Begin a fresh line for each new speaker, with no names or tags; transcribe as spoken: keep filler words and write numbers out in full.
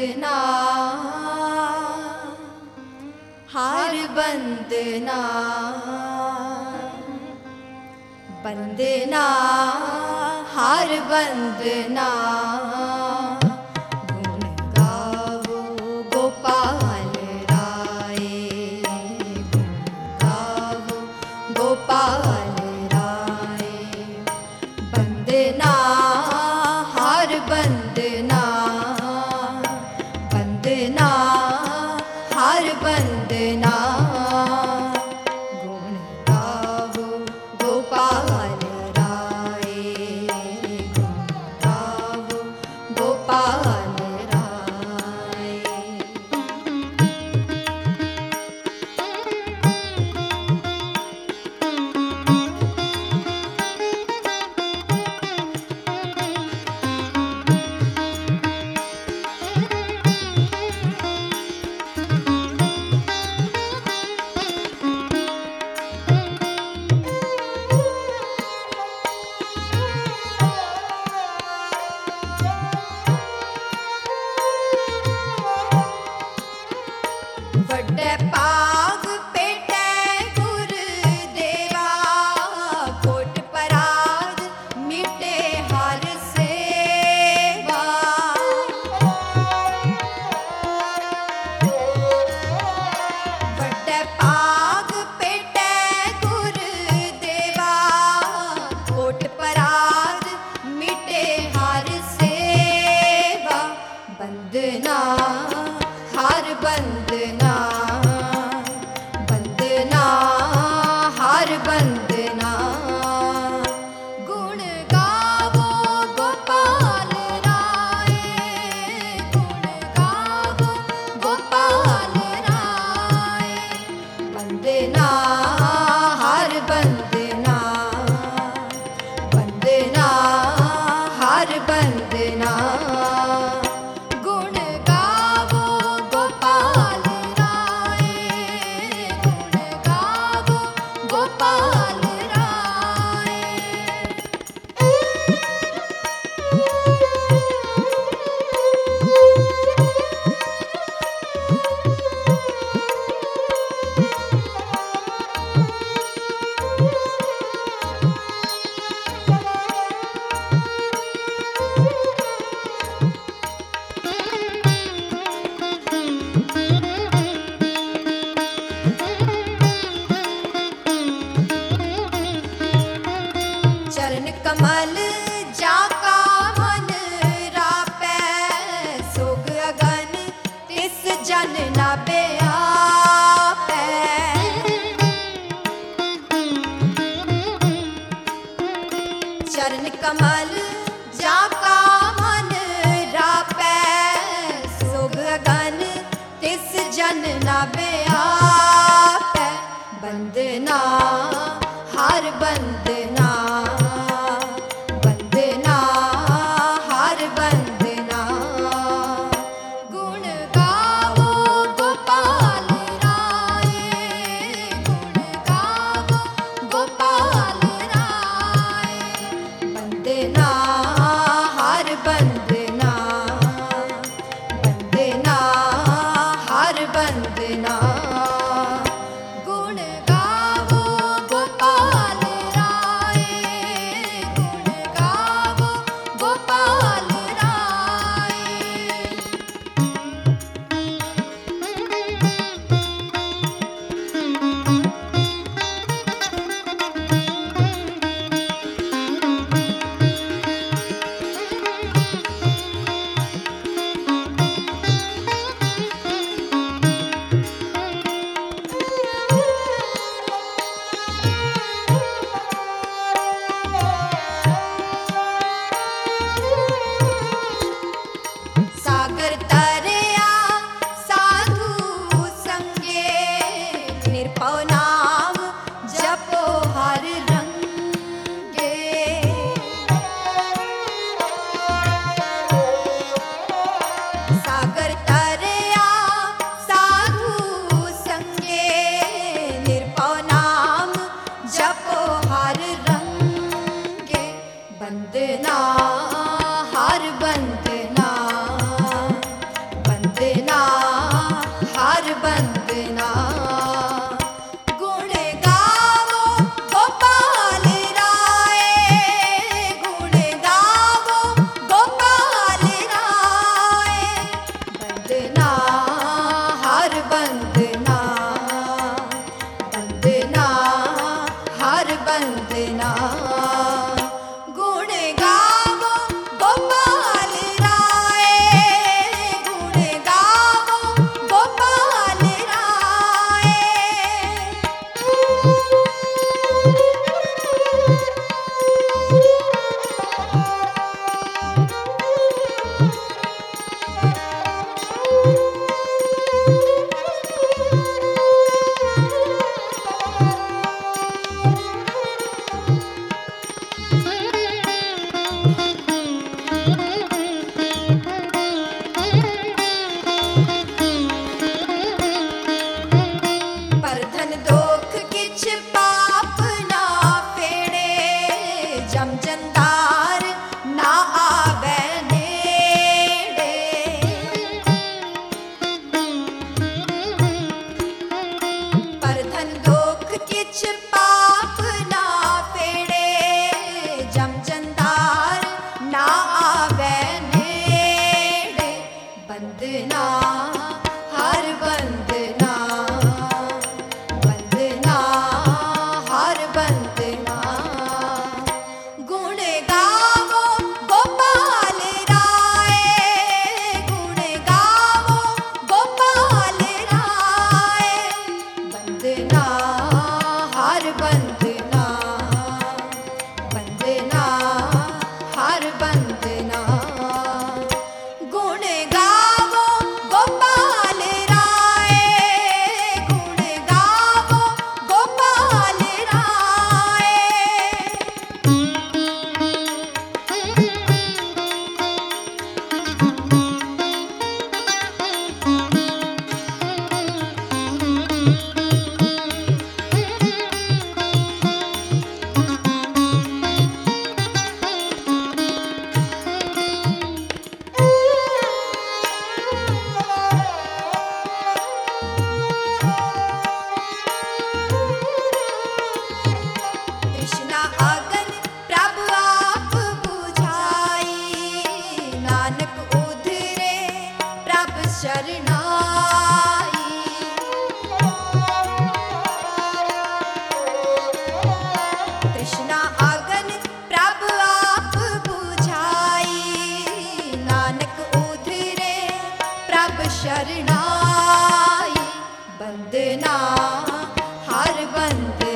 बंदना हार बंदना बंदना हार बंदना गुण गावो गोपाल राय गुण गावो गोपाल राय बंदना हार बंदना बंदना हार बंदना गुण गावो गोपाल राय गुण गावो गोपाल राय। वड्डे पाग पेटे गुरदेवा कोट पराग मिटे हर सेवा वड्डे पाग पेटे गुरदेवा कोट पराग मिटे हर सेवा बंदना हार बंदना बंदना हार बंदना गुण गावो गोपाल राय गुण गावो गोपाल राय बंदना हार बंदना बंदना हार बंदना गुण गावो गोपाल राय गुण गावो गोपाल राय। चरण कमल जाका मन रापै सोग अगन तिस जन ना बेआपै चरण कमल जाका मन रापै सोग अगन तिस जन ना बेआपै बंदना हार बंदना बंदना हार बंदना गुण गावो गोपाल राय गुण गावो गोपाल राय बंदना हार बंदना बंदना हार बंदना गुण गावो गोपाल राय गुण गावो गोपाल राय। बंदना हर बंदना बंदना हर बंदना गुण गावो गोपाल राय गुण गावो गोपाल राय परधन दोख किछ पाप ना फेड़े जम जंदार ना आवे नेड़े परधन दोख किछ पाप ना फेड़े जम जंदार ना आवे नेड़े बंदना हर बंदना बंदना हर बंदना गुण गावो गोपाल राय गुण गावो गोपाल राय बंदना हर बंदना बंदना हर बंदना गुण गावो गोपाल राय गुण गावो गोपाल राय तृष्णा अगन प्रभु आप बुझाई नानक उधरे प्रभु शरणाई तृष्णा अगन प्रभु आप बुझाई नानक उधरे प्रभु शरणाई बंदना हर बंदना